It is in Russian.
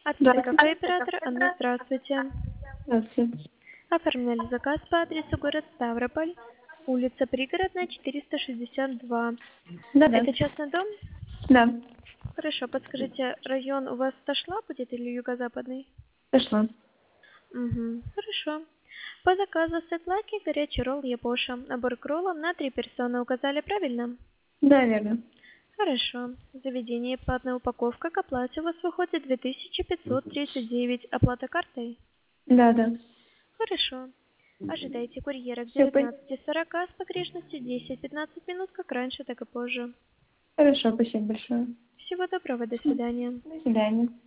Отель кафе оператор Анна, здравствуйте. Здравствуйте. Оформляли заказ по адресу город Ставрополь, улица Пригородная, 462. Да-да. Это частный дом? Да, Хорошо, подскажите, район у вас Ташла будет или юго-западный? пошла. Угу, хорошо. По заказу сетлаки, горячий ролл Япоша. Набор к роллам на 3 персоны указали правильно? Да, верно. Хорошо. Заведение платная упаковка к оплате у вас выходит 2539. Оплата картой? Да-да. Хорошо. Ожидайте курьера к Все, 19:40 с погрешностью 10-15 минут, как раньше, так и позже. хорошо, спасибо большое. Всего доброго, до свидания. До свидания.